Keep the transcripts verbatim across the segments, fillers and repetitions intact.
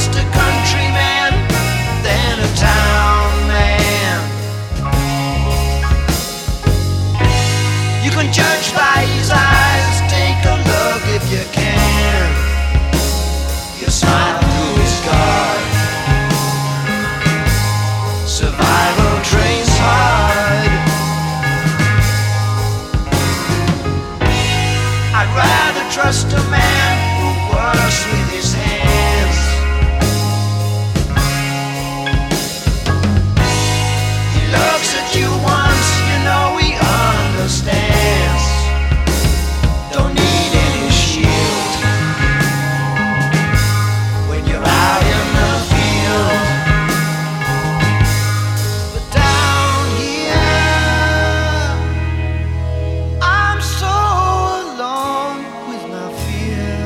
just a countryman than a town man. You can judge by his eyes, take a look if you can. You smile through his guard. Survival trains hard. I'd rather trust a man who works with his hands. He looks at you once, you know he understands. Don't need any shield when you're out in the field. But down here, I'm so alone with my fear,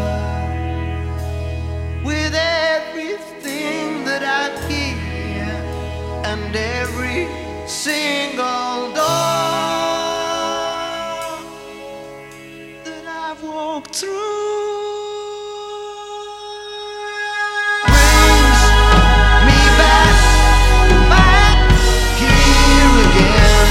with everything that I hear and every single door that I've walked through. Brings me back, back here again.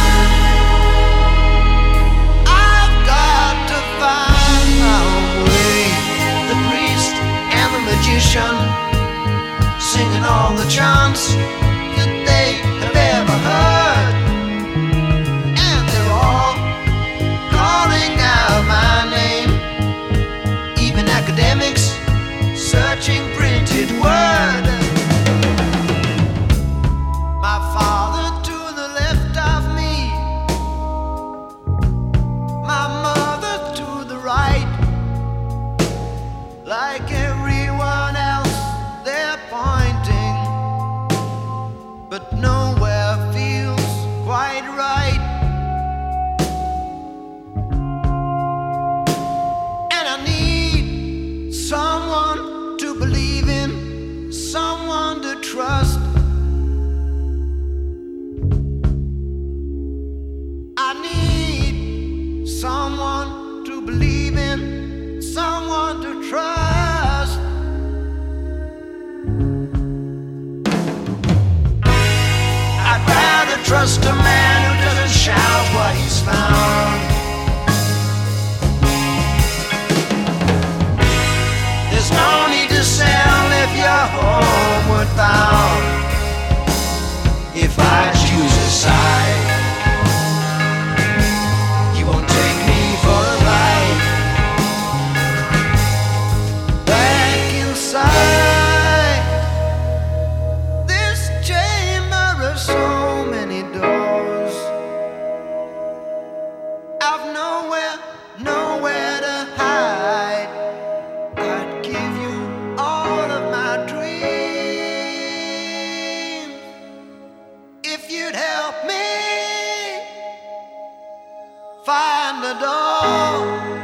I've got to find my own way. The priest and the magician singing all the chants that they have ever heard, and they're all calling out my name. Even academics searching printed word. My father to the left of me, my mother to the right. Like everyone else, they're pointing, but nowhere feels quite right. And I need someone to believe in, someone to trust. I need someone to believe in, someone to trust. I'd rather trust a man who doesn't shout what he's found. There's no need to sell if you're homeward bound. If I choose a side, you won't take me for a ride. Back inside this chamber of so many doors, I've nowhere, nowhere to hide. I'd give you all of my dreams if you'd help me find the door.